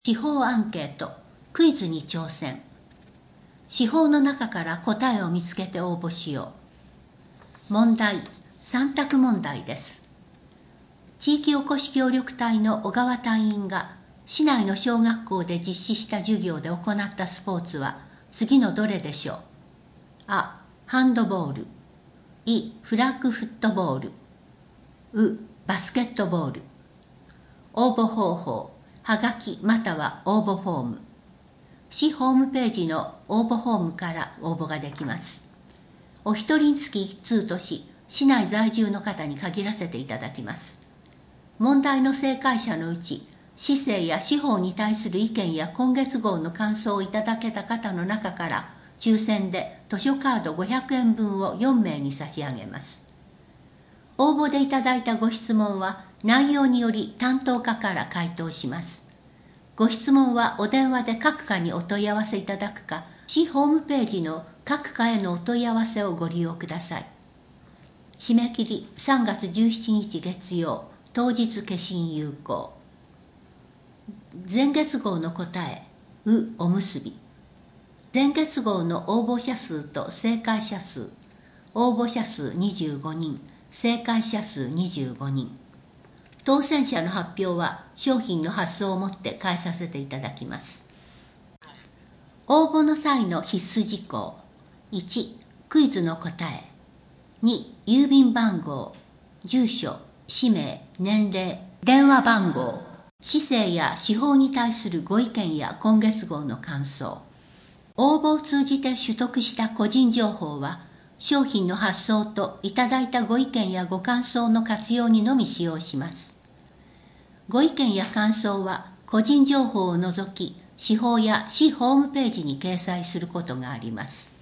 司法アンケート、クイズに挑戦。司法の中から答えを見つけて応募しよう。問題、3択問題です。地域おこし協力隊の小川隊員が市内の小学校で実施した授業で行ったスポーツは次のどれでしょう。あ、ハンドボール。い、フラッグフットボール。う、バスケットボール。応募方法、はがきまたは応募フォーム。市ホームページの応募フォームから応募ができます。お一人につき1通とし、市内在住の方に限らせていただきます。問題の正解者のうち、市政や司法に対する意見や今月号の感想をいただけた方の中から、抽選で図書カード500円分を4名に差し上げます。応募でいただいたご質問は、内容により担当課から回答します。ご質問はお電話で各課にお問い合わせいただくか、市ホームページの各課へのお問い合わせをご利用ください。締め切り3月17日月曜、当日消印有効。前月号の答え、おむすび。前月号の応募者数と正解者数、応募者数25人、正解者数25人。当選者の発表は商品の発送をもって返させていただきます。応募の際の必須事項。1、クイズの答え。2、郵便番号、住所、氏名、年齢、電話番号、市政や司法に対するご意見や今月号の感想。応募を通じて取得した個人情報は、商品の発送といただいたご意見やご感想の活用にのみ使用します。ご意見や感想は個人情報を除き、司法や市ホームページに掲載することがあります。